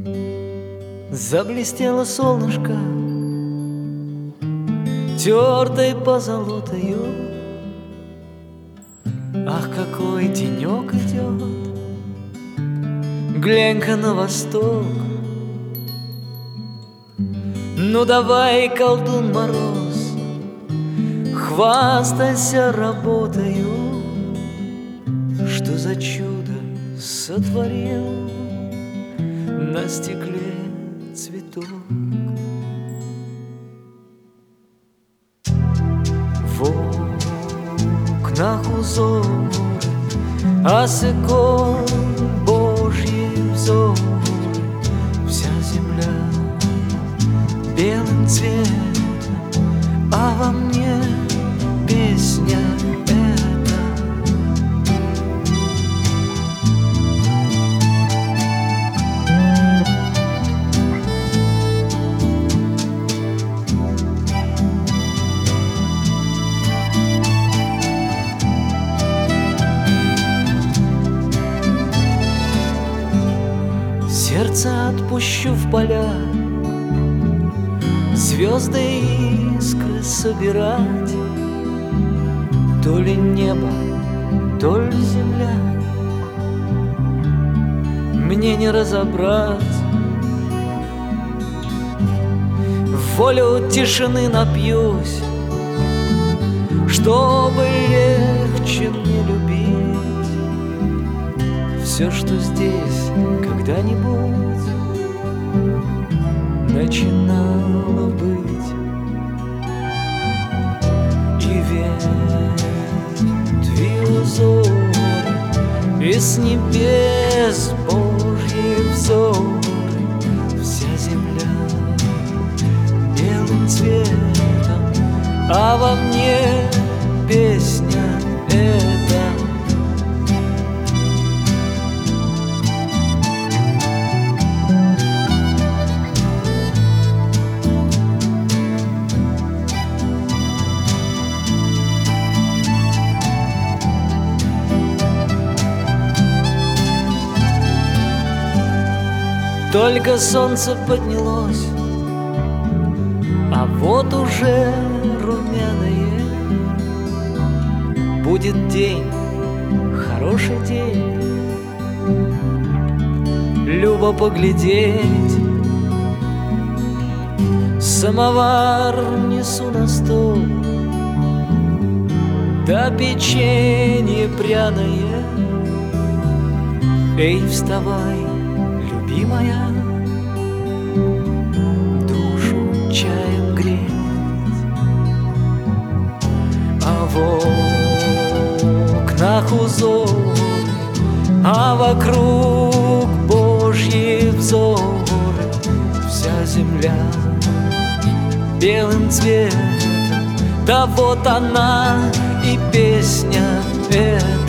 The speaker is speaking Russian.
Заблестело солнышко тертой позолотою. Ах, какой денек идет! Глянь-ка на восток. Ну давай, колдун Мороз, хвастайся работою. Что за чудо сотворил на стекле цветок? В окнах узоры, а с икон Божьи взоры. Вся земля белым цветом, а во мне песня эта. Сердце отпущу в поля, звезды и искры собирать. То ли небо, то ли земля, мне не разобрать. В волю тишины напьюсь, чтобы легче мне любить все, что здесь когда-нибудь начинало быть. И ветви узоры, и с небес Божьи взоры. Вся земля белым цветом, а во мне песня эта. Только солнце поднялось, а вот уже румяное. Будет день, хороший день, любо поглядеть. Самовар несу на стол, да печенье пряное. Эй, вставай, любимая, душу чаем греть. А в окнах узоры, а вокруг Божьи взоры. Вся земля белым цветом, да вот она и песня эта.